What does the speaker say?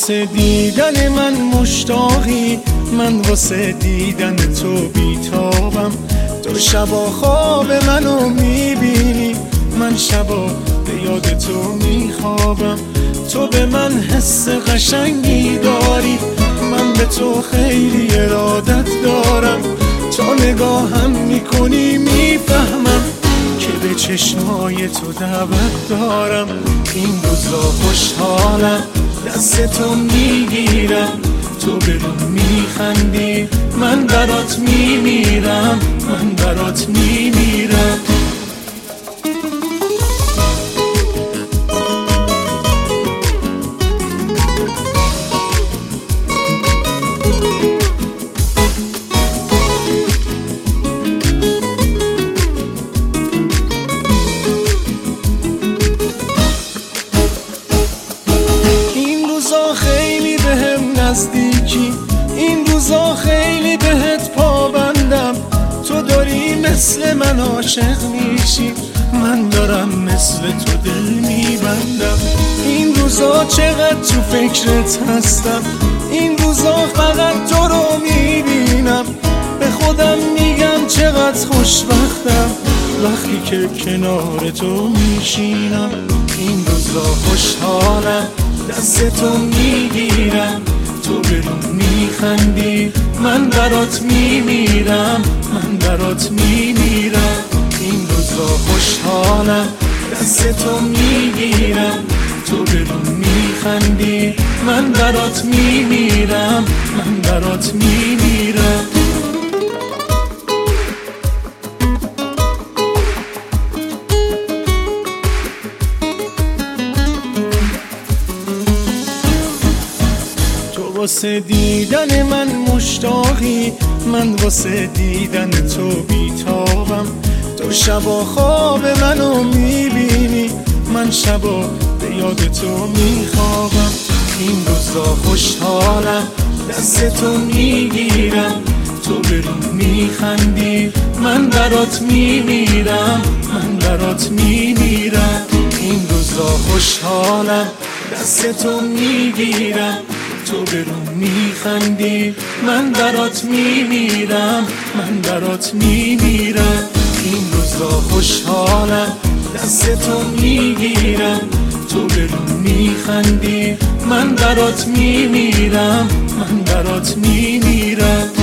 واسه دیدن من مشتاقی، من واسه دیدن تو بیتابم. تو شبا خواب منو میبینی، من شبا به یاد تو میخوابم. تو به من حس قشنگی داری، من به تو خیلی ارادت دارم. تا نگاهم میکنی میفهمم که به چشمای تو دعوت دارم. این روزا خوشحالم، دست تو میگیرم، تو به رو میخندی، من برات میمیرم، من برات میمیرم. خیلی بهم نزدیکی، این روزا خیلی بهت پابندم. تو داری مثل من عاشق میشی، من دارم مثل تو دل میبندم. این روزا چقدر تو فکرت هستم، این روزا فقط تو رو میبینم. به خودم میگم چقدر خوشبختم وقتی که کنار تو میشینم. این روزا خوشحالم، دست تو میگیرم، تو به رو میخندی، من برات میمیرم، من برات میمیرم. این روزا خوشحالم، دست تو میگیرم، تو به رو میخندی، من برات میمیرم، من برات میمیرم. واسه دیدن من مشتاقی، من واسه دیدن تو بیتابم. تو شبا خواب منو میبینی، من شبا به یاد تو میخوابم. این روزا خوشحالم، دست تو میگیرم، تو به رو میخندی، من برات میمیرم، من برات میمیرم. این روزا خوشحالم، دست تو میگیرم، تو به رو میخندی، من برات میمیرم، من برات میمیرم. این روزا خوشحالم، دست تو میگیرم، تو به رو میخندی، من برات میمیرم، من برات میمیرم.